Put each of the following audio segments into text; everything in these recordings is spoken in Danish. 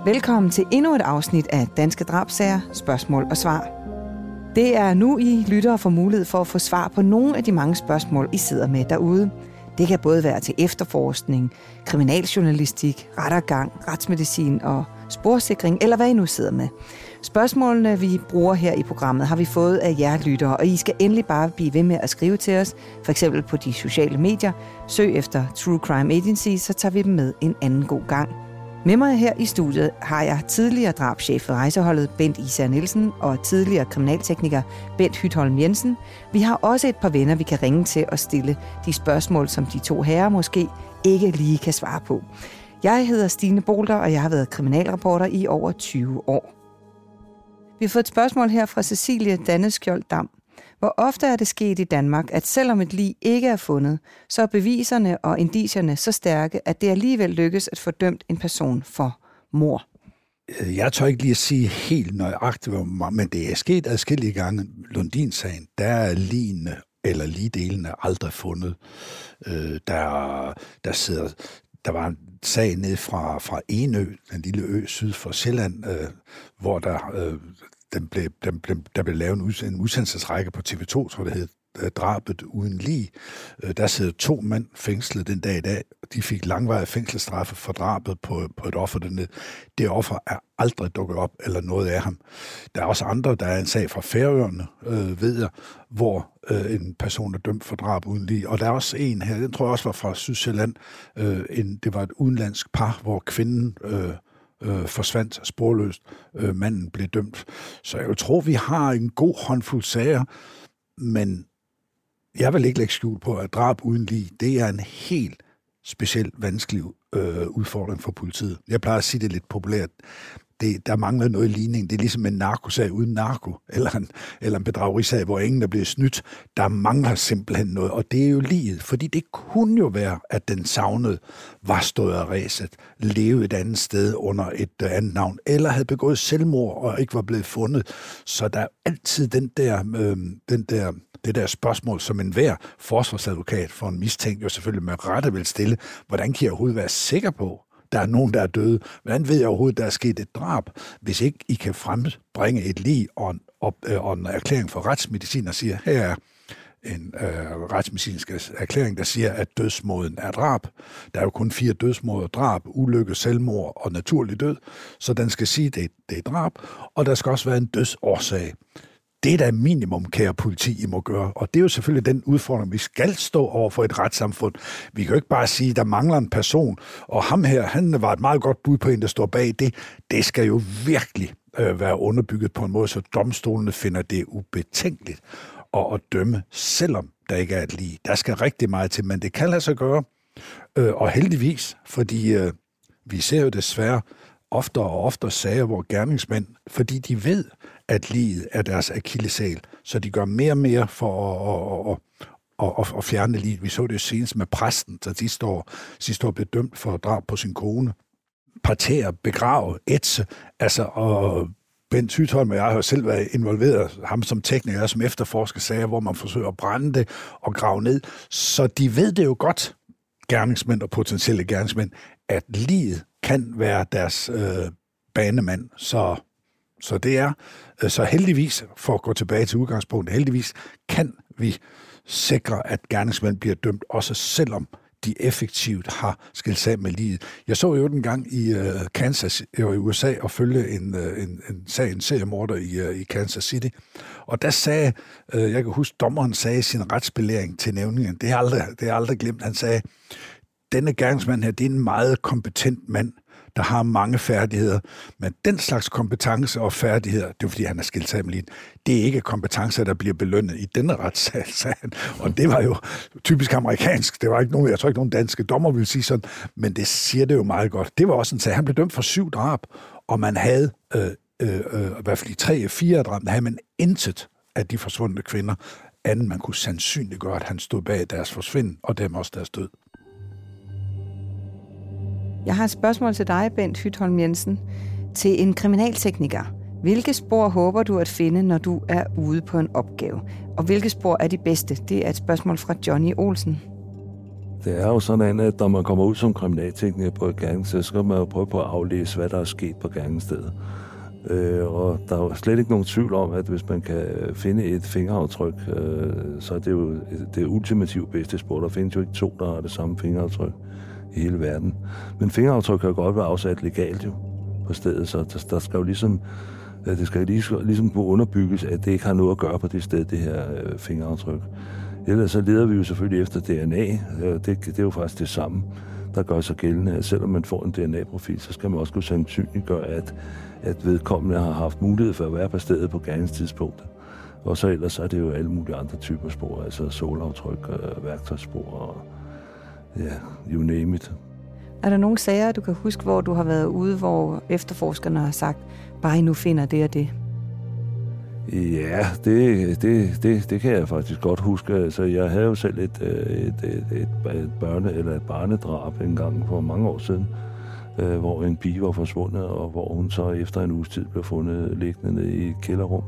Velkommen til endnu et afsnit af Danske Drabssager, spørgsmål og svar. Det er nu, I lyttere får mulighed for at få svar på nogle af de mange spørgsmål, I sidder med derude. Det kan både være til efterforskning, kriminaljournalistik, rettergang, retsmedicin og sporsikring, eller hvad I nu sidder med. Spørgsmålene, vi bruger her i programmet, har vi fået af jer lyttere, og I skal endelig bare blive ved med at skrive til os, for eksempel på de sociale medier. Søg efter True Crime Agency, så tager vi dem med en anden god gang. Med mig her i studiet har jeg tidligere drabschef ved rejseholdet Bent Især Nielsen og tidligere kriminaltekniker Bent Hytholm Jensen. Vi har også et par venner, vi kan ringe til og stille de spørgsmål, som de to herrer måske ikke lige kan svare på. Jeg hedder Stine Bolter, og jeg har været kriminalreporter i over 20 år. Vi har fået et spørgsmål her fra Cecilie Danneskjold Dam. Hvor ofte er det sket i Danmark, at selvom et lig ikke er fundet, så er beviserne og indicierne så stærke, at det alligevel lykkes at få dømt en person for mord? Jeg tør ikke lige at sige helt nøjagtigt, men det er sket adskillige gange. Lundin-sagen, der er ligene eller ligdelene aldrig fundet. Der var en sag ned fra Enø, den lille ø syd for Sjælland, hvor der blev lavet en udsendelsesrække på TV2, tror det hed, Drabet uden lig. Der sidder 2 mænd fængslet den dag i dag. De fik langvarige fængselsstraffe for drabet på et offer dernede. Det offer er aldrig dukket op, eller noget af ham. Der er også andre, der er en sag fra Færøerne, ved jeg, hvor en person er dømt for drab uden lig. Og der er også en her, den tror jeg også var fra Sydsjælland. Det var et udenlandsk par, hvor kvinden forsvandt sporløst. Manden blev dømt. Så jeg tror, vi har en god håndfuld sager, men jeg vil ikke lægge skjul på, at drab uden lig, det er en helt specielt vanskelig udfordring for politiet. Jeg plejer at sige det lidt populært. Der mangler noget i ligning. Det er ligesom en narkosag uden narko, eller en bedragerisag, hvor ingen er blevet snydt. Der mangler simpelthen noget, og det er jo liget, fordi det kunne jo være, at den savnede var stået af ræset, levede et andet sted under et andet navn, eller havde begået selvmord og ikke var blevet fundet. Så der er altid det der spørgsmål, som enhver forsvarsadvokat for en mistænkt jo selvfølgelig med rette vil stille. Hvordan kan jeg overhovedet være sikker på, der er nogen, der er døde? Hvordan ved jeg overhovedet, der er sket et drab, hvis ikke I kan frembringe et lig og en erklæring for retsmedicin og siger, her er en retsmedicinsk erklæring, der siger, at dødsmåden er drab. Der er jo kun 4 dødsmåder: drab, ulykke, selvmord og naturlig død. Så den skal sige, at det er drab, og der skal også være en dødsårsag. Det er da minimum, kære politi, I må gøre. Og det er jo selvfølgelig den udfordring, vi skal stå over for et retssamfund. Vi kan jo ikke bare sige, at der mangler en person, og ham her, han var et meget godt bud på en, der står bag det. Det skal jo virkelig være underbygget på en måde, så domstolene finder det ubetænkeligt at dømme, selvom der ikke er et lig. Der skal rigtig meget til, men det kan lade sig gøre. Og heldigvis, fordi vi ser jo desværre oftere og oftere sager, hvor gerningsmænd, fordi de ved, at liget er deres akilleshæl, så de gør mere og mere for at fjerne liget. Vi så det senest med præsten, der sidste år blev dømt for drab på sin kone. Partere, begrave, ætse, og Bent Hytholm og jeg har selv været involveret, ham som tekniker og som efterforsker sager, hvor man forsøger at brænde det og grave ned. Så de ved det jo godt, gerningsmænd og potentielle gerningsmænd, at liget kan være deres banemand. Så det er, så heldigvis, for at gå tilbage til udgangspunktet, heldigvis kan vi sikre, at gerningsmænd bliver dømt, også selvom de effektivt har skilt sig med livet. Jeg så jo en gang i Kansas i USA og følge en seriemorder i Kansas City. Og der sagde, jeg kan huske, dommeren sagde sin retsbelæring til nævningen. Det er aldrig glemt. Han sagde, denne gerningsmand her, det er en meget kompetent mand, der har mange færdigheder, men den slags kompetencer og færdigheder, det er fordi, han er skilt sig med livet, det er ikke kompetencer, der bliver belønnet i denne retssag, sagde han. Og det var jo typisk amerikansk. Det var ikke nogen, jeg tror ikke nogen danske dommer ville sige sådan, men det siger det jo meget godt. Det var også en sag. Han blev dømt for 7 drab, og man havde i hvert fald 3-4 drab, der havde man intet af de forsvundne kvinder, anden man kunne sandsynliggøre, at han stod bag deres forsvinden, og dem også deres død. Jeg har et spørgsmål til dig, Bent Hytholm Jensen. Til en kriminaltekniker. Hvilke spor håber du at finde, når du er ude på en opgave? Og hvilke spor er de bedste? Det er et spørgsmål fra Johnny Olsen. Det er jo sådan, at når man kommer ud som kriminaltekniker på et gerningssted, så skal man jo prøve på at aflæse, hvad der er sket på gerningsstedet. Og der er jo slet ikke nogen tvivl om, at hvis man kan finde et fingeraftryk, så er det jo det ultimativt bedste spor. Der findes jo ikke to, der har det samme fingeraftryk i hele verden. Men fingeraftryk kan jo godt være afsat legalt jo på stedet, så der skal jo ligesom, det skal ligesom kunne underbygges, at det ikke har noget at gøre på det sted, det her fingeraftryk. Ellers så leder vi jo selvfølgelig efter DNA. Det er jo faktisk det samme, der gør sig gældende. At selvom man får en DNA-profil, så skal man også kunne sandsynliggøre, at vedkommende har haft mulighed for at være på stedet på gerningstidspunktet. Og så ellers er det jo alle mulige andre typer spor, altså sålaftryk, værktøjsspor og you name it. Er der nogle sager, du kan huske, hvor du har været ude, hvor efterforskerne har sagt, bare I nu finder det og det? Ja, det kan jeg faktisk godt huske. Altså, jeg havde jo selv et barnedrab engang for mange år siden, hvor en pige var forsvundet, og hvor hun så efter en uges tid blev fundet liggende nede i et kælderrum.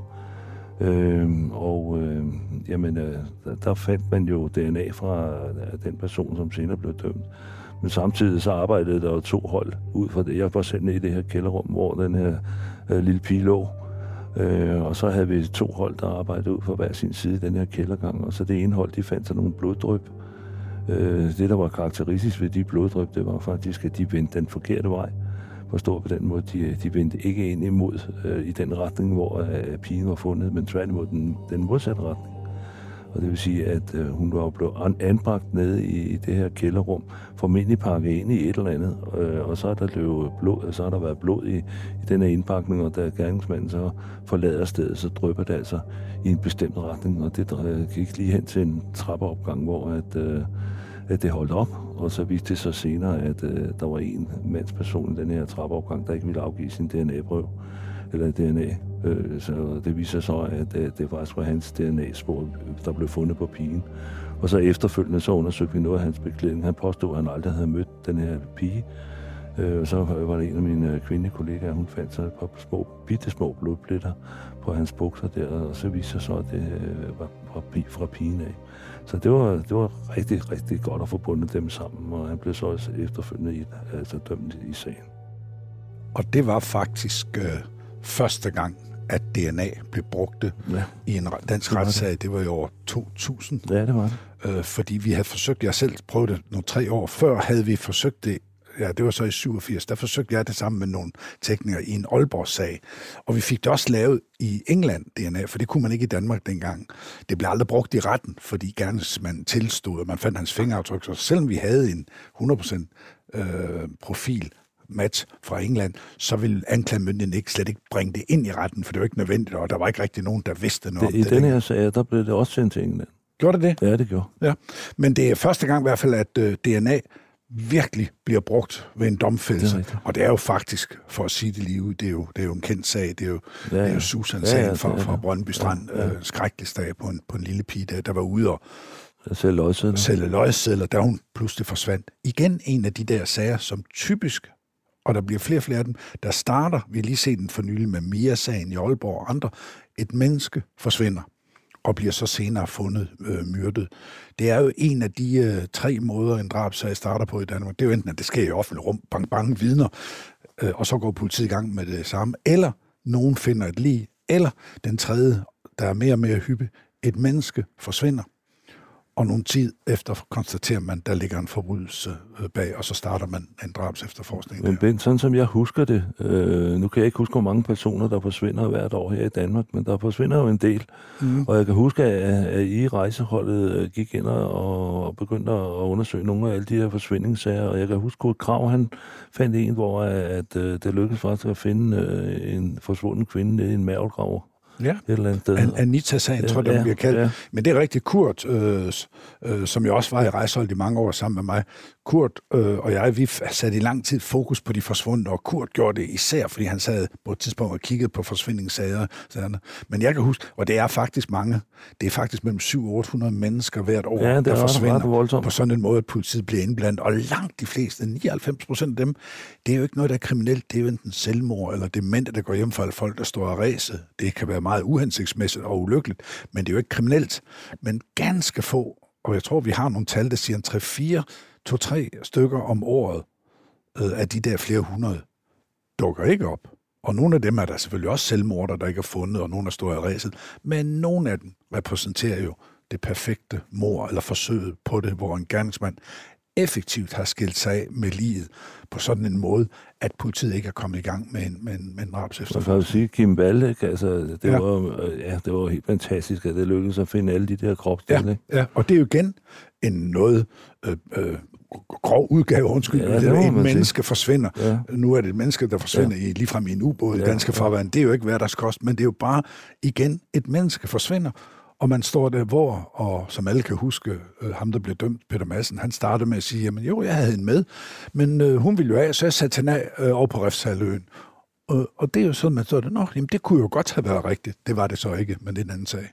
Der fandt man jo DNA fra den person, som senere blev dømt. Men samtidig så arbejdede der jo 2 hold ud fra det. Jeg var selv nede i det her kælderrum, hvor den her lille pige lå. Og så havde vi 2 hold, der arbejdede ud fra hver sin side i den her kældergang. Og så det ene hold, de fandt sig nogle bloddryp. Det, der var karakteristisk ved de bloddryp, det var faktisk, at de vendte den forkerte vej. Forstået på den måde, de vendte ikke ind imod i den retning, hvor pigen var fundet, men tværtimod den modsatte retning. Og det vil sige, at hun var blevet anbragt nede i det her kælderrum, formentlig pakket ind i et eller andet, og så er der løbet blod, så har der været blod i den her indpakning, og da gerningsmanden så forlader stedet, så drypper det altså i en bestemt retning, og det gik lige hen til en trappeopgang, hvor at det holdt op, og så viste det sig senere, at der var en mandsperson i den her trappeopgang, der ikke ville afgive sin DNA-prøve, eller DNA. Så det viser så, at det faktisk var hans DNA-spor, der blev fundet på pigen. Og så efterfølgende så undersøgte vi noget af hans beklædning. Han påstod, at han aldrig havde mødt den her pige. Så var det en af mine kvindelige kollegaer, hun fandt sig et par bittesmå blodpletter på hans bukser der, og så viste sig så, at det var fra pigen af. Så det var rigtig, rigtig godt at få bundet dem sammen, og han blev så også efterfølgende dømt i sagen. Og det var faktisk første gang, at DNA blev brugt i en dansk retssag. Det var i år 2000. Ja, det var det. Fordi vi havde forsøgt, jeg selv prøvede det nogle 3 år før, havde vi forsøgt det, det var så i 87, der forsøgte jeg det sammen med nogle teknikere i en Aalborg-sag. Og vi fik det også lavet i England, DNA, for det kunne man ikke i Danmark dengang. Det blev aldrig brugt i retten, fordi gerningsmanden tilstod, og man fandt hans fingeraftryk. Så selvom vi havde en 100% profil, match fra England, så ville anklagemyndigheden slet ikke bringe det ind i retten, for det var ikke nødvendigt, og der var ikke rigtig nogen, der vidste noget om det. I denne her sag, der blev det også sendt til England. Gjorde det det? Ja, det gjorde. Ja. Men det er første gang i hvert fald, at DNA virkelig bliver brugt ved en domfældelse. Og det er jo faktisk, for at sige det lige, det er jo en kendt sag. Det er jo Susan-sagen fra Brøndby Strand. Skrækkelig sag på en lille pige, der var ude og sælge løgsedler, da hun pludselig forsvandt. Igen en af de der sager, som typisk, og der bliver flere og flere af dem, der starter, vi har lige set den for nylig med Mia-sagen i Aalborg og andre, et menneske forsvinder og bliver så senere fundet myrdet. Det er jo en af de 3 måder, en drabsag starter på i Danmark. Det er jo enten, at det sker i offentlig rum, bang, vidner, og så går politiet i gang med det samme, eller nogen finder et lig, eller den tredje, der er mere og mere hyppig, et menneske forsvinder, og nogle tid efter konstaterer man, der ligger en forbrydelse bag, og så starter man en drabsefterforskning. Men Bent, sådan som jeg husker det, nu kan jeg ikke huske, hvor mange personer, der forsvinder hvert år her i Danmark, men der forsvinder jo en del. Og jeg kan huske, at I rejseholdet gik ind og begyndte at undersøge nogle af alle de her forsvindingssager, og jeg kan huske, at Krav, han fandt en, hvor at det lykkedes faktisk at finde en forsvunden kvinde nede i en mærvelgrav. Ja, Anita-sagen, tror jeg, den bliver kaldt. Ja. Men det er rigtig Kurt, som jo også var i rejseholdet i mange år sammen med mig. Kurt og jeg, vi satte i lang tid fokus på de forsvundne, og Kurt gjorde det især, fordi han sad på et tidspunkt og kiggede på forsvindingssager. Men jeg kan huske, og det er faktisk mange, det er faktisk mellem 700 og 800 mennesker hvert år, der forsvinder på sådan en måde, at politiet bliver indblandet. Og langt de fleste, 99% af dem, det er jo ikke noget, der er kriminelt. Det er jo enten selvmord eller demente, der går hjem for folk, der står og ræse. Det kan være meget uhensigtsmæssigt og ulykkeligt, men det er jo ikke kriminelt. Men ganske få og jeg tror, vi har nogle tal, der siger 2-3 stykker om året af de der flere hundrede, dukker ikke op. Og nogle af dem er der selvfølgelig også selvmorder, der ikke er fundet, og nogle er stået i ræset. Men nogle af dem repræsenterer jo det perfekte mord eller forsøget på det, hvor en gerningsmand effektivt har skilt sig af med livet på sådan en måde, at politiet ikke er kommet i gang med en drabsefterforskning. Man kan jo sige, Kim Wall, altså, det var helt fantastisk, at det lykkedes at finde alle de der kropsdele. Ja, og det er jo igen en noget grov udgave, en menneske forsvinder. Ja. Nu er det et menneske, der forsvinder ligefrem i en ubåd i danske farvand. Det er jo ikke hverdagskost, men det er jo bare igen et menneske forsvinder. Og man står der, og som alle kan huske, ham der blev dømt, Peter Madsen, han startede med at sige, jamen jo, jeg havde hende med, men hun ville jo af, så jeg satte hende af over på Refshaløen. Og det er jo sådan, man står der, jamen det kunne jo godt have været rigtigt. Det var det så ikke, men det er en anden sag.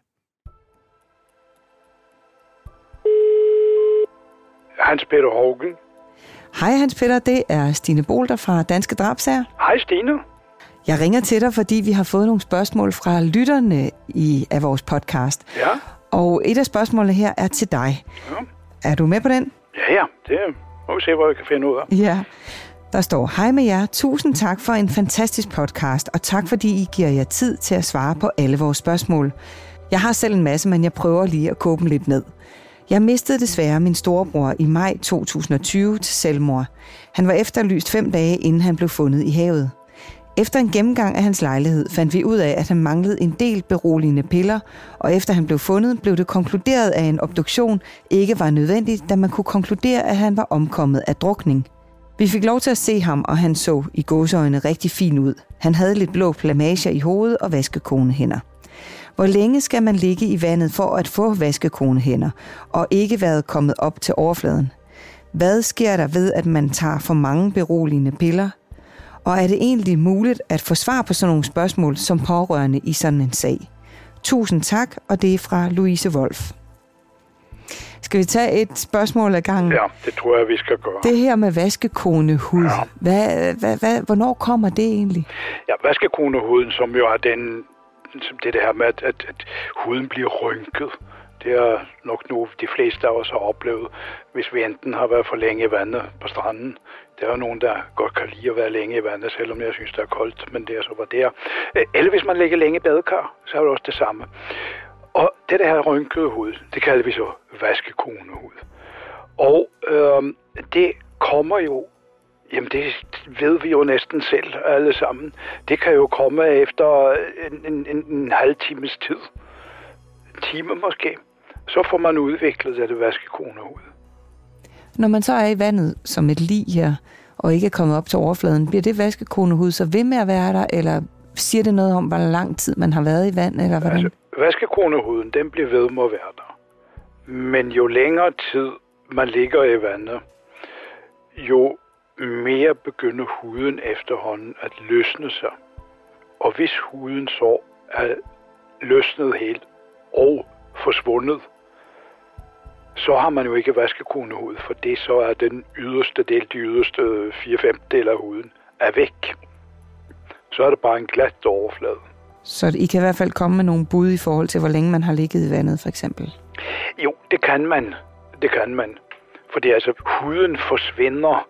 Hans Peter Haugen. Hej Hans Peter, det er Stine Bolter fra Danske Drabsager. Hej Stine. Jeg ringer til dig, fordi vi har fået nogle spørgsmål fra lytterne af vores podcast. Ja. Og et af spørgsmålene her er til dig. Ja. Er du med på den? Ja, det må vi se, hvad vi kan finde ud af. Ja. Der står, hej med jer. Tusind tak for en fantastisk podcast, og tak fordi I giver jer tid til at svare på alle vores spørgsmål. Jeg har selv en masse, men jeg prøver lige at koge dem lidt ned. Jeg mistede desværre min storebror i maj 2020 til selvmord. Han var efterlyst 5 dage, inden han blev fundet i havet. Efter en gennemgang af hans lejlighed fandt vi ud af, at han manglede en del beroligende piller, og efter han blev fundet, blev det konkluderet, at en obduktion ikke var nødvendig, da man kunne konkludere, at han var omkommet af drukning. Vi fik lov til at se ham, og han så i gåseøjne rigtig fin ud. Han havde lidt blå plamager i hovedet og vaskekonehænder. Hvor længe skal man ligge i vandet for at få vaskekonehænder, og ikke været kommet op til overfladen? Hvad sker der ved, at man tager for mange beroligende piller? Og er det egentlig muligt at få svar på sådan nogle spørgsmål som pårørende i sådan en sag? Tusind tak, og det er fra Louise Wolf. Skal vi tage et spørgsmål ad gangen? Ja, det tror jeg, vi skal gøre. Det her med vaskekonehud, hvornår kommer det egentlig? Ja, vaskekonehuden, som jo er det her med, at huden bliver rynket. Det er nok nu de fleste af os har oplevet, hvis vi enten har været for længe i vandet på stranden. Der er jo nogen, der godt kan lide at være længe i vandet, selvom jeg synes, det er koldt, men det er så, hvad det er. Eller hvis man ligger længe i badekar, så er det også det samme. Og det her rynkede hud, det kalder vi så vaskekonehud. Og det kommer jo, jamen det ved vi jo næsten selv alle sammen. Det kan jo komme efter en halv times tid. En time måske. Så får man udviklet det vaskekonehud. Når man så er i vandet som et lig her, og ikke er kommet op til overfladen, bliver det vaskekonehud så ved med at være der, eller siger det noget om, hvor lang tid man har været i vand, eller hvordan? Altså, vaskekonehuden, den bliver ved med at være der. Men jo længere tid man ligger i vandet, jo mere begynder huden efterhånden at løsne sig. Og hvis huden så er løsnet helt og forsvundet, så har man jo ikke vaskekonehud, for det så er den yderste del, de yderste 4/5 af huden, er væk. Så er det bare en glat overflade. Så I kan i hvert fald komme med nogle bud i forhold til, hvor længe man har ligget i vandet, for eksempel? Jo, det kan man. Det kan man. Fordi altså, huden forsvinder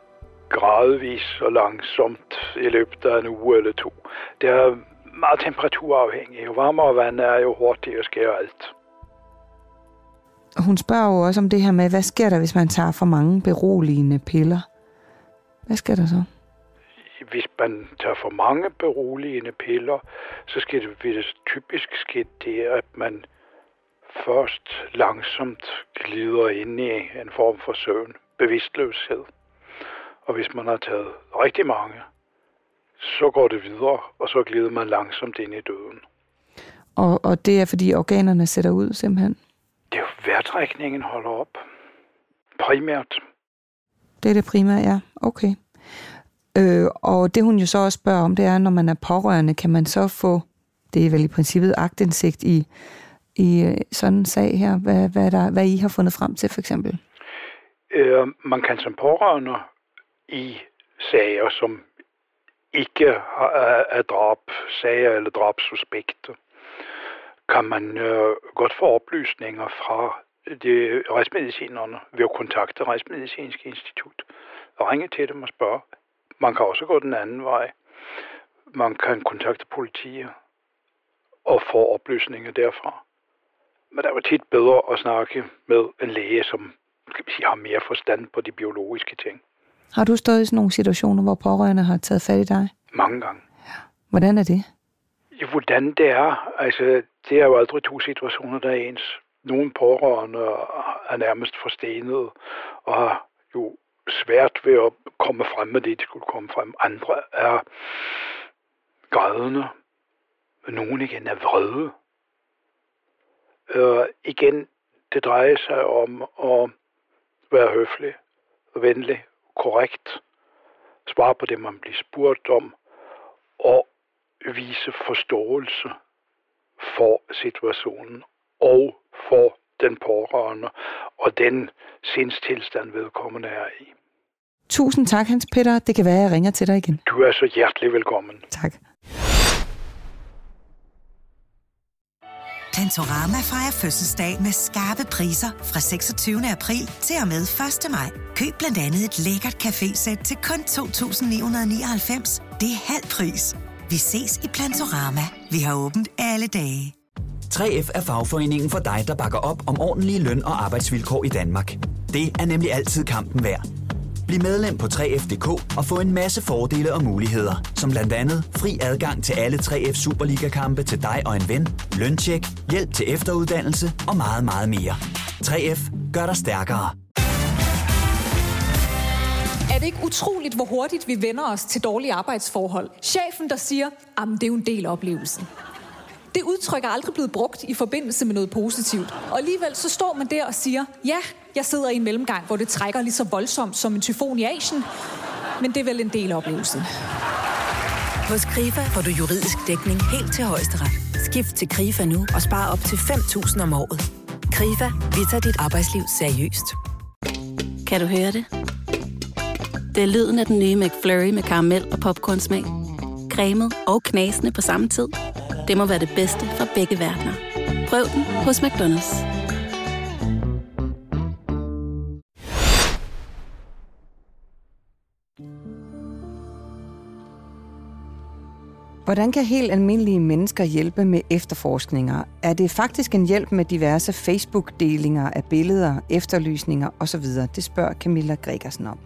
gradvis og langsomt i løbet af en uge eller 2. Det er meget temperaturafhængigt. Jo varmere vand er, jo hurtigere sker alt. Hun spørger jo også om det her med, hvad sker der, hvis man tager for mange beroligende piller? Hvad sker der så? Hvis man tager for mange beroligende piller, så vil det typisk ske det, at man først langsomt glider ind i en form for søvn, bevidstløshed. Og hvis man har taget rigtig mange, så går det videre, og så glider man langsomt ind i døden. Og det er, fordi organerne sætter ud simpelthen? Det er jo vejrtrækningen holder op. Primært. Det er det primære, ja. Okay. Og det hun jo så også spørger om, det er, når man er pårørende, kan man så få, det er vel i princippet aktindsigt i sådan en sag her, hvad I har fundet frem til for eksempel? Man kan som pårørende i sager, som ikke er drabsager eller drabsuspekter, kan man godt få oplysninger fra retsmedicinerne ved at kontakte Retsmedicinsk Institut og ringe til dem og spørge. Man kan også gå den anden vej. Man kan kontakte politiet og få oplysninger derfra. Men det var tit bedre at snakke med en læge, som har mere forstand på de biologiske ting. Har du stået i sådan nogle situationer, hvor pårørende har taget fat i dig? Mange gange. Ja. Hvordan er det? Hvordan det er? Altså, det er jo aldrig to situationer, der er ens. Nogle pårørende er nærmest forstenet og har jo svært ved at komme frem med det, de skulle komme frem. Andre er grædende. Nogle igen er vrede. Igen, det drejer sig om at være høflig, venlig, korrekt, svare på det, man bliver spurgt om, og vise forståelse for situationen og for den pårørende og den sindstilstand, vedkommende er i. Tusind tak, Hans Peter. Det kan være, jeg ringer til dig igen. Du er så hjertelig velkommen. Tak. Plantorama fejrer fødselsdag med skarpe priser fra 26. april til og med 1. maj. Køb blandt andet et lækkert cafésæt til kun 2.999. Det er halv pris. Vi ses i Plantorama. Vi har åbent alle dage. 3F er fagforeningen for dig, der bakker op om ordentlige løn- og arbejdsvilkår i Danmark. Det er nemlig altid kampen værd. Bliv medlem på 3F.dk og få en masse fordele og muligheder, som blandt andet fri adgang til alle 3F Superliga-kampe til dig og en ven, løntjek, hjælp til efteruddannelse og meget, meget mere. 3F gør dig stærkere. Er det ikke utroligt, hvor hurtigt vi vender os til dårlige arbejdsforhold? Chefen, der siger, det er jo en del af oplevelsen. Det udtryk er aldrig blevet brugt i forbindelse med noget positivt. Og alligevel så står man der og siger, ja, jeg sidder i en mellemgang, hvor det trækker lige så voldsomt som en tyfon i Asien. Men det er vel en del af oplevelsen. Hos Krifa får du juridisk dækning helt til højesteret. Skift til Krifa nu og spar op til 5.000 om året. Krifa, vi tager dit arbejdsliv seriøst. Kan du høre det? Det er lyden af den nye McFlurry med karamel og popcornsmag. Cremet og knasende på samme tid. Det må være det bedste fra begge verdener. Prøv den hos McDonald's. Hvordan kan helt almindelige mennesker hjælpe med efterforskninger? Er det faktisk en hjælp med diverse Facebook-delinger af billeder, efterlysninger osv.? Det spørger Camilla Gregersen om.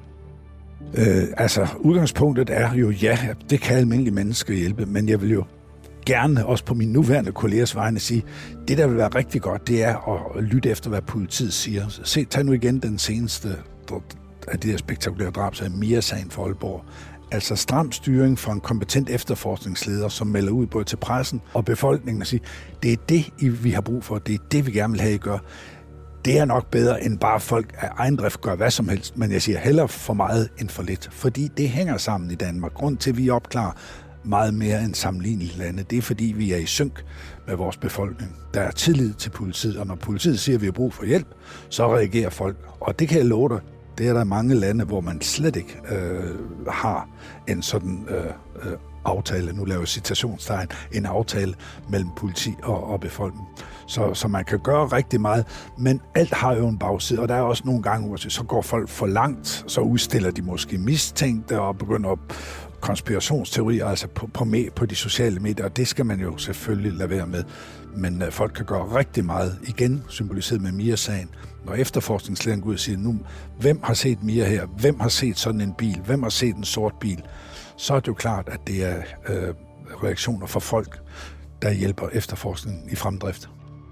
Udgangspunktet er jo, ja, det kan almindelige mennesker hjælpe, men jeg vil jo gerne også på mine nuværende kollegers vegne sige, det der vil være rigtig godt, det er at lytte efter, hvad politiet siger. Tag nu igen den seneste af de her spektakulære drabsager, Mia-sagen for Aalborg. Altså stram styring fra en kompetent efterforskningsleder, som melder ud både til pressen og befolkningen og siger, det er det, vi har brug for, det er det, vi gerne vil have, I gør. Det er nok bedre, end bare folk af egen drift gør hvad som helst, men jeg siger hellere for meget end for lidt, fordi det hænger sammen i Danmark. Grund til, at vi opklarer meget mere end sammenlignelige lande, det er fordi, vi er i synk med vores befolkning. Der er tillid til politiet, og når politiet siger, at vi har brug for hjælp, så reagerer folk. Og det kan jeg love dig, det er der mange lande, hvor man slet ikke har en sådan aftale, nu laver jeg citationstegn, en aftale mellem politi og befolkning. Så man kan gøre rigtig meget, men alt har jo en bagside, og der er også nogle gange, hvor så går folk for langt, så udstiller de måske mistænkte og begynder at konspirationsteorier, altså på de sociale medier, og det skal man jo selvfølgelig lade være med. Men folk kan gøre rigtig meget, igen symboliseret med Mia-sagen. Når efterforskningslederen går ud og siger, nu, hvem har set Mia her? Hvem har set sådan en bil? Hvem har set en sort bil? Så er det jo klart, at det er reaktioner fra folk, der hjælper efterforskningen i fremdrift.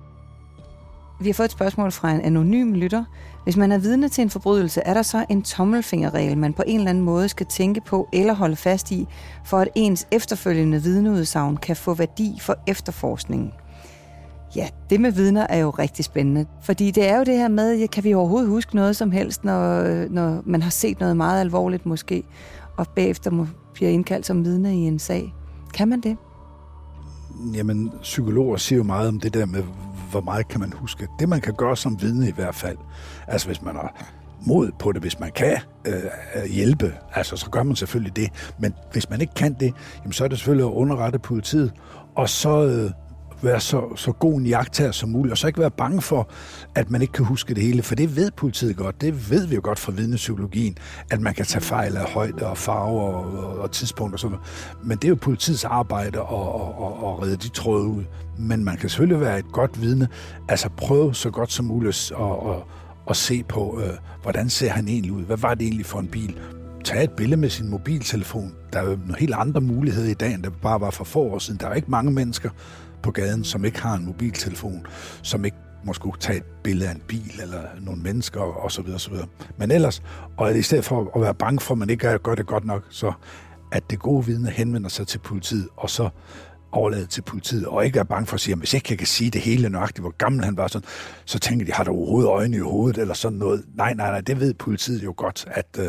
Vi har fået et spørgsmål fra en anonym lytter. Hvis man er vidne til en forbrydelse, er der så en tommelfingerregel, man på en eller anden måde skal tænke på eller holde fast i, for at ens efterfølgende vidneudsagn kan få værdi for efterforskningen? Ja, det med vidner er jo rigtig spændende, fordi det er jo det her med, kan vi overhovedet huske noget som helst, når man har set noget meget alvorligt måske, og bagefter bliver indkaldt som vidne i en sag. Kan man det? Jamen, psykologer siger jo meget om det der med, hvor meget kan man huske. Det man kan gøre som vidne i hvert fald, altså hvis man har mod på det, hvis man kan hjælpe, altså så gør man selvfølgelig det. Men hvis man ikke kan det, jamen, så er det selvfølgelig at underrette politiet, og så være så god en iagttager som muligt, og så ikke være bange for, at man ikke kan huske det hele, for det ved politiet godt, det ved vi jo godt fra vidnepsykologien, at man kan tage fejl af højde og farver og tidspunkter og sådan noget. Men det er jo politiets arbejde at redde de tråde ud. Men man kan selvfølgelig være et godt vidne, altså prøve så godt som muligt at se på, hvordan ser han egentlig ud, hvad var det egentlig for en bil. Tag et billede med sin mobiltelefon. Der er jo nogle helt andre muligheder i dag, end der bare var for få år siden. Der er ikke mange mennesker på gaden, som ikke har en mobiltelefon, som ikke måske kunne tage et billede af en bil eller nogle mennesker osv. osv. Men ellers, og i stedet for at være bange for, at man ikke gør det godt nok, så at det gode vidne henvender sig til politiet, og så overlade til politiet, og ikke være bange for at sige, at hvis ikke jeg kan sige det hele nøjagtigt, hvor gammel han var, sådan, så tænker de, har der overhovedet øjne i hovedet, eller sådan noget. Nej, det ved politiet jo godt,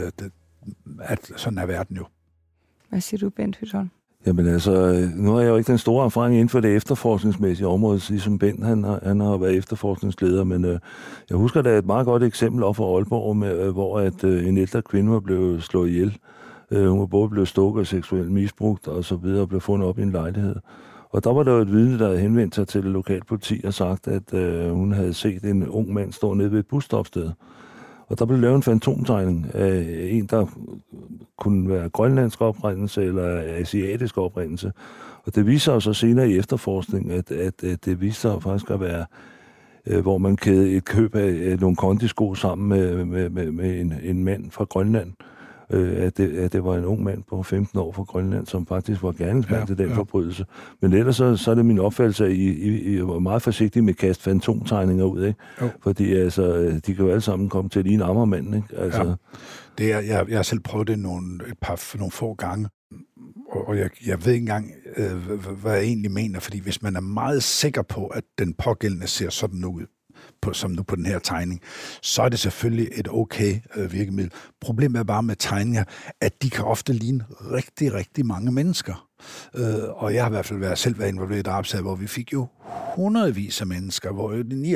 at sådan er verden jo. Hvad siger du, Bent Hytholm? Jamen altså, nu har jeg jo ikke den store erfaring inden for det efterforskningsmæssige område, ligesom Bent, han har været efterforskningsleder, men jeg husker, der er et meget godt eksempel op fra Aalborg, hvor en ældre kvinde var blevet slået ihjel. Hun var både blevet stukket og seksuelt misbrugt og så videre, og blev fundet op i en lejlighed. Og der var der jo et vidne, der havde henvendt sig til det lokale politi og sagt, at hun havde set en ung mand stå nede ved et busstopsted. Og der blev lavet en fantomtegning af en, der kunne være grønlandsk oprindelse eller asiatisk oprindelse. Og det viser sig så senere i efterforskning, at det viser sig faktisk at være, hvor man kædede et køb af nogle kondisko sammen med en mand fra Grønland. At det var en ung mand på 15 år fra Grønland, som faktisk var gerningsmand til den forbrydelse. Men ellers så er det min opfattelse, at I var meget forsigtige med at kaste fantomtegninger ud, ikke? Fordi altså, de kan jo alle sammen komme til at ligne Amagermanden, ikke? Altså. Ja. Jeg har selv prøvet det nogle få gange, og jeg ved ikke engang, hvad jeg egentlig mener, fordi hvis man er meget sikker på, at den pågældende ser sådan ud, som nu på den her tegning, så er det selvfølgelig et okay virkemiddel. Problemet er bare med tegninger, at de kan ofte ligne rigtig, rigtig mange mennesker. Og jeg har i hvert fald selv været involveret i drabsager, hvor vi fik jo hundredvis af mennesker, hvor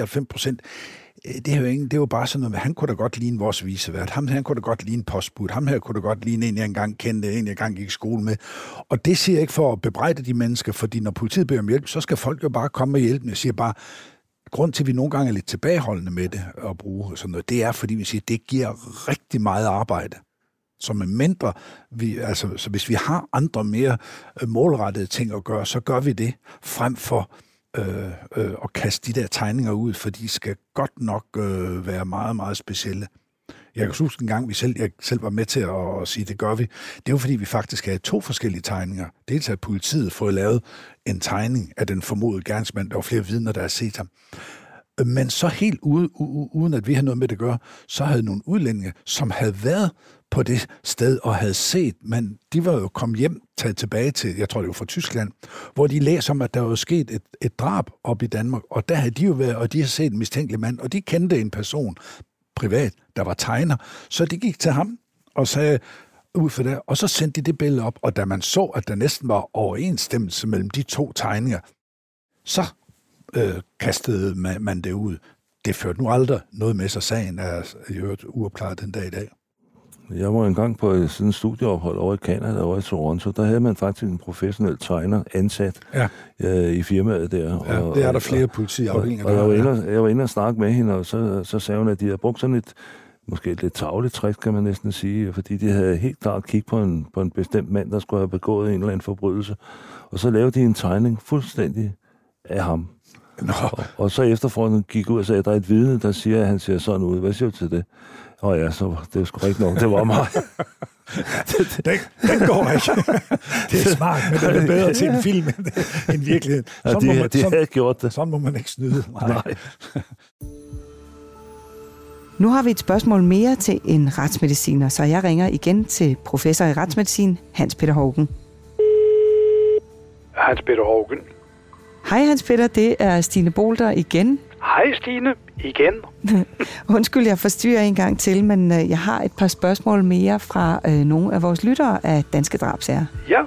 99%, det er jo bare sådan noget med, han kunne da godt ligne vores vicevært, han kunne da godt ligne postbud, ham her kunne da godt ligne en, jeg engang kendte, en, jeg engang gik i skole med. Og det siger jeg ikke for at bebrejde de mennesker, fordi når politiet beder om hjælp, så skal folk jo bare komme med hjælp. Jeg siger bare, grund til, at vi nogle gange er lidt tilbageholdende med det at bruge sådan noget, det er, fordi vi siger, at det giver rigtig meget arbejde. Så med mindre, så hvis vi har andre mere målrettede ting at gøre, så gør vi det, frem for at kaste de der tegninger ud, for de skal godt nok være meget, meget specielle. Jeg kan huske en gang, jeg selv var med til at sige, det gør vi. Det er jo fordi, vi faktisk havde 2 forskellige tegninger. Dels har politiet fået lavet en tegning af den formodede gerningsmand. Der var flere vidner, der har set ham. Men så helt uden at vi havde noget med det at gøre, så havde nogle udlændinge, som havde været på det sted og havde set, men de var jo kommet hjem, taget tilbage til, jeg tror det var fra Tyskland, hvor de læser om, at der var sket et drab op i Danmark, og der havde de jo været, og de havde set en mistænkelig mand, og de kendte en person privat, der var tegner, så de gik til ham og sagde ud for det, og så sendte de det billede op, og da man så, at der næsten var overensstemmelse mellem de 2 tegninger, så kastede man det ud. Det førte nu aldrig noget med sig. Sagen er i øvrigt uopklaret den dag i dag. Jeg var engang på sådan et studieophold over i Canada, over i Toronto. Der havde man faktisk en professionel tegner ansat i firmaet der. Ja, det er der flere politiafdelinger. Og jeg var inde og snakke med hende, og så sagde hun, at de havde brugt sådan måske et lidt tarveligt trick, kan man næsten sige, fordi de havde helt klart kigget på en bestemt mand, der skulle have begået en eller anden forbrydelse. Og så lavede de en tegning fuldstændig af ham. Og så efterfølgende gik ud og sagde, at der er et vidne, der siger, at han ser sådan ud. Hvad siger du til det? Og ja, så det er sgu ikke nok. Det var mig. Den går ikke. Det er smart, men det er bedre til en film end virkeligheden. De havde gjort det. Sådan må man ikke snyde. Nej. Nu har vi et spørgsmål mere til en retsmediciner, så jeg ringer igen til professor i retsmedicin, Hans Peter Haugen. Hans Peter Haugen. Hej Hans Peter, det er Stine Bolter igen. Hej Stine, igen. Undskyld, jeg forstyrrer en gang til, men jeg har et par spørgsmål mere fra nogle af vores lyttere af Danske Drabsager. Ja.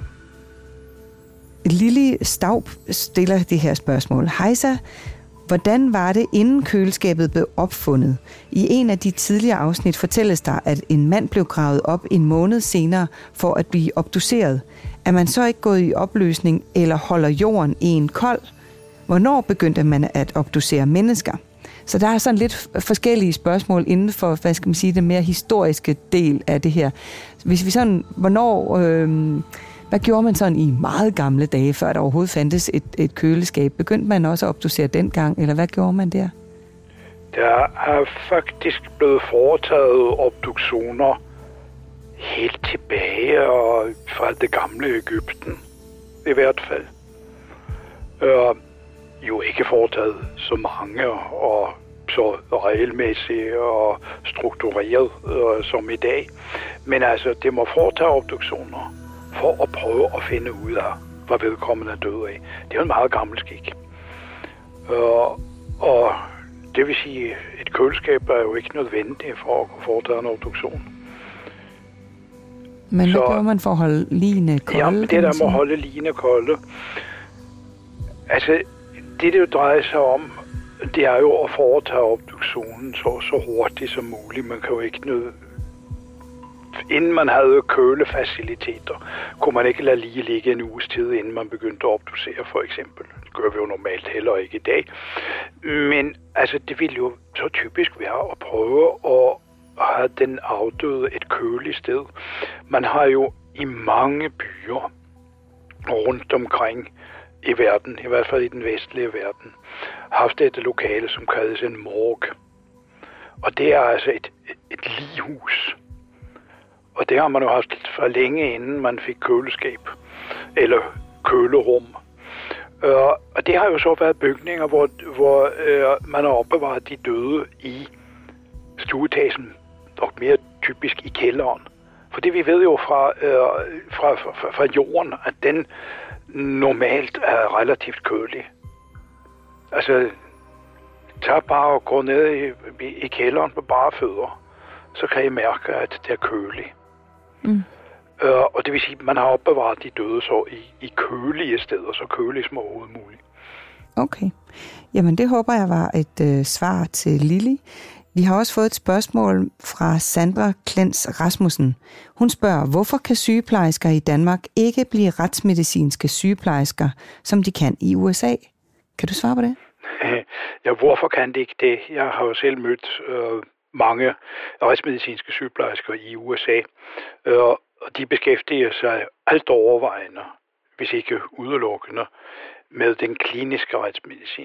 Lili Staub stiller det her spørgsmål. Hejsa, hvordan var det, inden køleskabet blev opfundet? I en af de tidligere afsnit fortælles der, at en mand blev gravet op en måned senere for at blive obduceret. Er man så ikke gået i opløsning, eller holder jorden en kold? Hvornår begyndte man at obducere mennesker? Så der er sådan lidt forskellige spørgsmål inden for, hvad skal man sige, den mere historiske del af det her. Hvis vi sådan, hvad gjorde man sådan i meget gamle dage, før der overhovedet fandtes et køleskab? Begyndte man også at obducere dengang, eller hvad gjorde man der? Der er faktisk blevet foretaget obduktioner helt tilbage fra det gamle Egypten, i hvert fald. Jo ikke foretaget så mange og så regelmæssigt og struktureret som i dag. Men altså, det må foretage obduktioner for at prøve at finde ud af, hvad vedkommende er død af. Det er jo en meget gammel skik. Og det vil sige, et køleskab er jo ikke nødvendigt for at kunne foretage en obduktion. Men hvad gør man for at holde ligene kolde? Jamen, det der må holde ligene kolde. Altså, det jo drejer sig om, det er jo at foretage obduktionen så hurtigt som muligt. Man kan jo ikke inden man havde kølefaciliteter, kunne man ikke lade lige ligge en uges tid, inden man begyndte at obducere, for eksempel. Det gør vi jo normalt heller ikke i dag. Men altså, det ville jo så typisk være at prøve at have den afdøde et køligt sted. Man har jo i mange byer rundt omkring i verden, i hvert fald i den vestlige verden, haft et lokale, som kaldes en morgue. Og det er altså et lighus. Og det har man jo haft for længe, inden man fik køleskab eller kølerum. Og det har jo så været bygninger, hvor man har opbevaret de døde i stueetagen, og mere typisk i kælderen. For det vi ved jo fra jorden, at den normalt er relativt kølig. Altså, tag bare og gå ned i kælderen på bare fødder, så kan I mærke, at det er køligt. Mm. Og det vil sige, at man har opbevaret de døde så i kølige steder, så kølige som overhovedet muligt. Okay. Jamen, det håber jeg var et svar til Lili. Vi har også fået et spørgsmål fra Sandra Klens Rasmussen. Hun spørger, hvorfor kan sygeplejersker i Danmark ikke blive retsmedicinske sygeplejersker, som de kan i USA? Kan du svare på det? Ja, hvorfor kan de ikke det? Jeg har jo selv mødt mange retsmedicinske sygeplejersker i USA, og de beskæftiger sig alt overvejende, hvis ikke udelukkende, med den kliniske retsmedicin.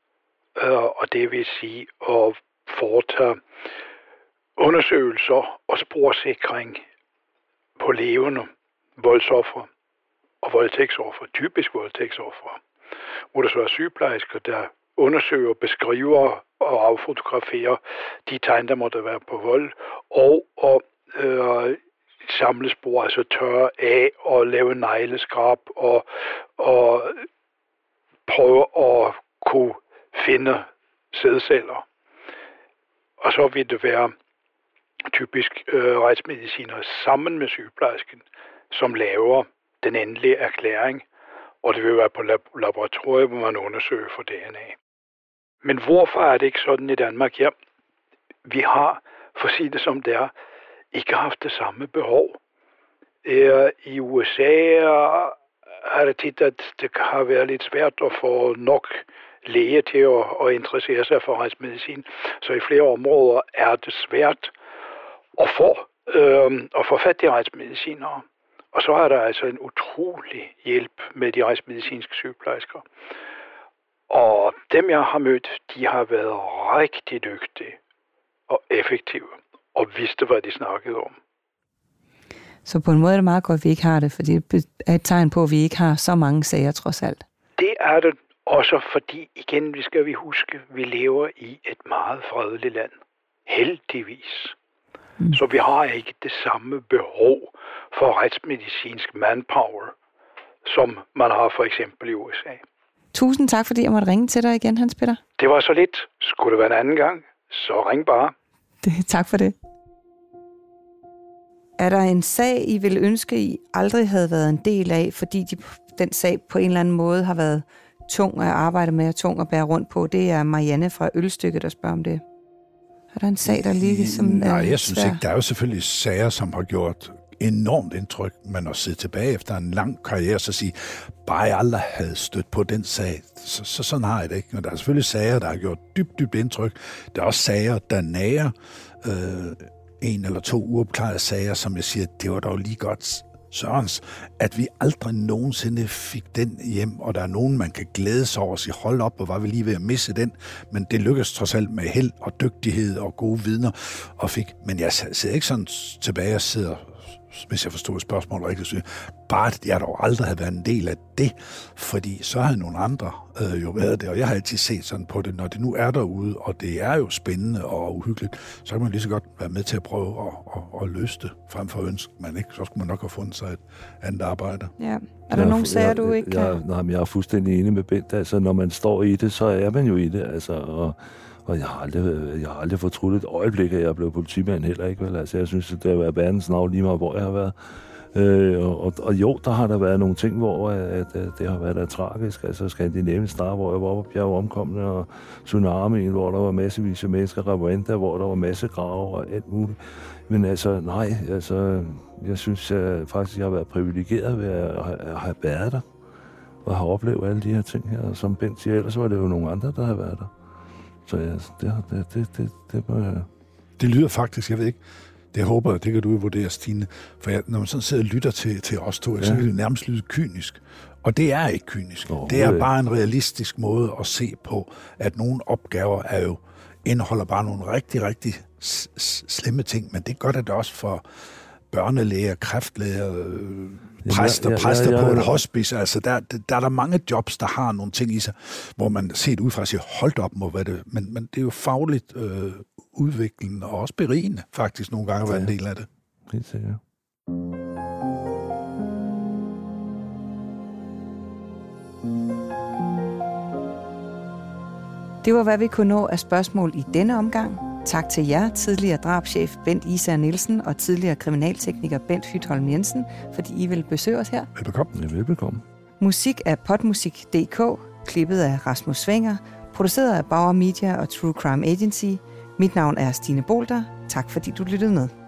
Og det vil sige at foretage undersøgelser og sporsikring på levende voldsofre og voldtægtsofre, typisk voldtægtsofre, hvor der så er sygeplejersker, der undersøger, beskriver og affotograferer de tegn, der måtte være på vold, og samle spor, altså tørre af og lave negleskrab og prøve at kunne finde sædceller. Og så vil det være typisk retsmedicinere sammen med sygeplejersken, som laver den endelige erklæring, og det vil være på laboratoriet, hvor man undersøger for DNA. Men hvorfor er det ikke sådan i Danmark? Ja, vi har, for at sige det som det er, ikke haft det samme behov. I USA er det tit, at det har været lidt svært at få nok læge til at interessere sig for retsmedicin. Så i flere områder er det svært at få fat i retsmedicinere. Og så er der altså en utrolig hjælp med de retsmedicinske sygeplejersker. Og dem, jeg har mødt, de har været rigtig dygtige og effektive og vidste, hvad de snakkede om. Så på en måde er det meget godt, at vi ikke har det, for det er et tegn på, at vi ikke har så mange sager trods alt. Det er det også, fordi igen, skal vi huske, at vi lever i et meget fredeligt land. Heldigvis. Mm. Så vi har ikke det samme behov for retsmedicinsk manpower, som man har for eksempel i USA. Tusind tak, fordi jeg måtte ringe til dig igen, Hans Peter. Det var så lidt. Skulle det være en anden gang, så ring bare. Tak for det. Er der en sag, I ville ønske, I aldrig havde været en del af, fordi den sag på en eller anden måde har været tung at arbejde med og tung at bære rundt på? Det er Marianne fra Ølstykket, der spørger om det. Er der en sag, der ligger som Nej, jeg synes ikke. Der er jo selvfølgelig sager, som har gjort enormt indtryk, men at sidde tilbage efter en lang karriere, så sige, bare jeg aldrig havde stødt på den sag, så sådan har jeg det ikke. Og der er selvfølgelig sager, der har gjort dybt indtryk. Der er også sager, der nager 1 eller 2 uopklarede sager, som jeg siger, det var dog lige godt, Sørens, at vi aldrig nogensinde fik den hjem, og der er nogen, man kan glæde sig over og sige, hold op, og var vi lige ved at misse den, men det lykkedes trods alt med held og dygtighed og gode vidner, og men jeg sidder ikke sådan tilbage og sidder, hvis jeg forstod spørgsmålet rigtigt, så bare at jeg dog aldrig havde været en del af det, fordi så havde nogle andre jo været det, og jeg har altid set sådan på det, når det nu er derude, og det er jo spændende og uhyggeligt, så kan man lige så godt være med til at prøve at løse det, frem for at ønske man ikke, så skulle man nok have fundet sig et andet arbejde. Ja. Er der nogle sager, du ikke kan? Nej, men jeg er fuldstændig enig med Bent, altså når man står i det, så er man jo i det, altså, og jeg har aldrig fortrudt et øjeblik, at jeg blev politimand heller ikke, vel? Altså, jeg synes, at det har været verdens navn lige meget, hvor jeg har været. Og jo, der har der været nogle ting, hvor at det har været tragisk. Altså Skandinavien Star, hvor jeg var på bjergeomkomne, og tsunamien, hvor der var massevis af mennesker, Rwanda, hvor der var masse grave og alt muligt. Men altså, nej, altså, jeg synes faktisk, jeg har været privilegeret ved at have været der, og have oplevet alle de her ting her. Som Bent siger, ellers var det jo nogle andre, der har været der. Så ja, det må jeg... Det lyder faktisk, jeg ved ikke, det håber jeg, det kan du vurdere, Stine, for når man sådan sidder og lytter til os to, så kan det nærmest lyde kynisk. Og det er ikke kynisk. Det er bare en realistisk måde at se på, at nogle opgaver indeholder bare nogle rigtig, rigtig slemme ting, men det gør det også for børnelæger, kræftlæger, præster på et hospice. Altså, der er der mange jobs, der har nogle ting i sig, hvor man set ud fra siger, hold op, men det er jo fagligt udviklende og også berigende, faktisk nogle gange at være en del af det. Helt sikkert. Det var, hvad vi kunne nå af spørgsmål i denne omgang. Tak til jer, tidligere drabschef Bent Isager Nielsen og tidligere kriminaltekniker Bent Hytholm Jensen, fordi I vil besøge os her. Velbekomme. Ja, velbekomme. Musik af Podmusik.dk, klippet af Rasmus Svinger, produceret af Bauer Media og True Crime Agency. Mit navn er Stine Bolter. Tak fordi du lyttede med.